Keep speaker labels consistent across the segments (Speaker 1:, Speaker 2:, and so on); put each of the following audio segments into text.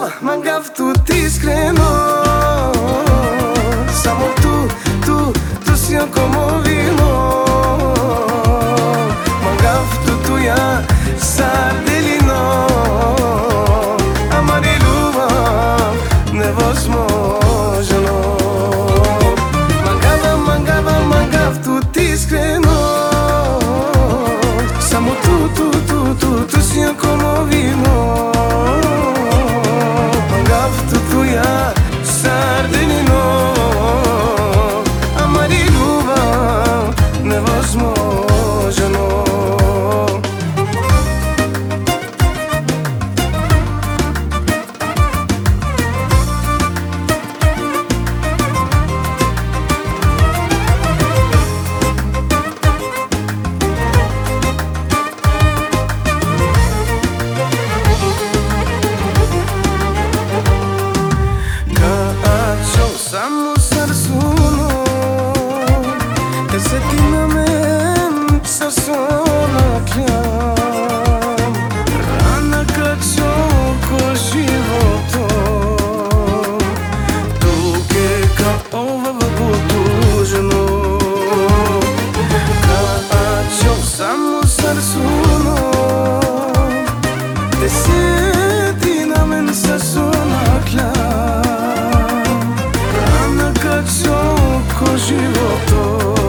Speaker 1: mangav tu iskreno. Samo tu si come vino. Mangav tu ja sardelino. Amare ljubav nevozможно. Mangav tu iskreno. Samo tu si come vino. Mangav tu ja sardelino. Amare ljubav nevozможно. Samo sarsuno te seti na men sa sonakljam. Rana kad ko životom tuge ka ova tužno. Kaćo samo sarsuno te seti na men sa sonakljam. Ko životo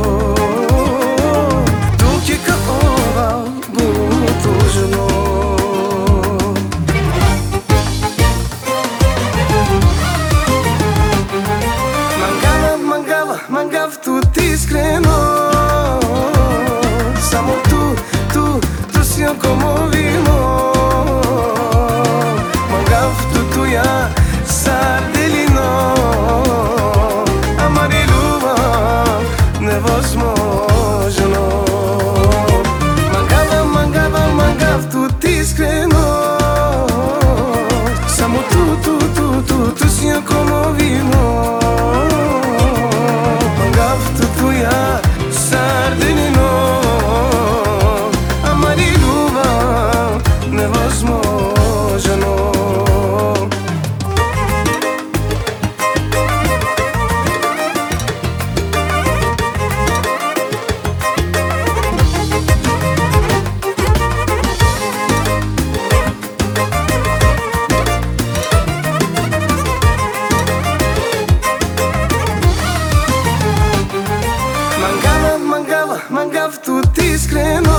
Speaker 1: dok je kao ova bilo tužno. Mangav tu iskreno. Samo tu si come vino. Mangav tu ja sardelino. Amare ljubav nevozможно. Mangav tu iskreno. Samo tu si come vino. Mangav tu ja sardelino. Amare ljubav nevozможно. Mangav tu iskreno.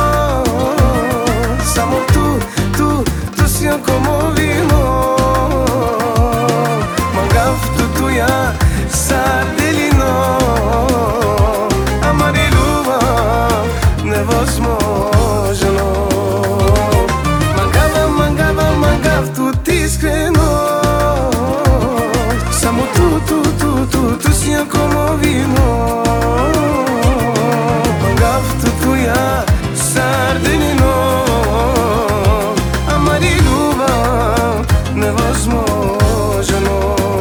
Speaker 1: Samo tu si come vino. Mangav tu ja sardelino. Amare ljubav nevozможно. Mangav tu iskreno. Samo tu si come vino. Mangav tu ja sardelino. Amare ljubav nevozможно.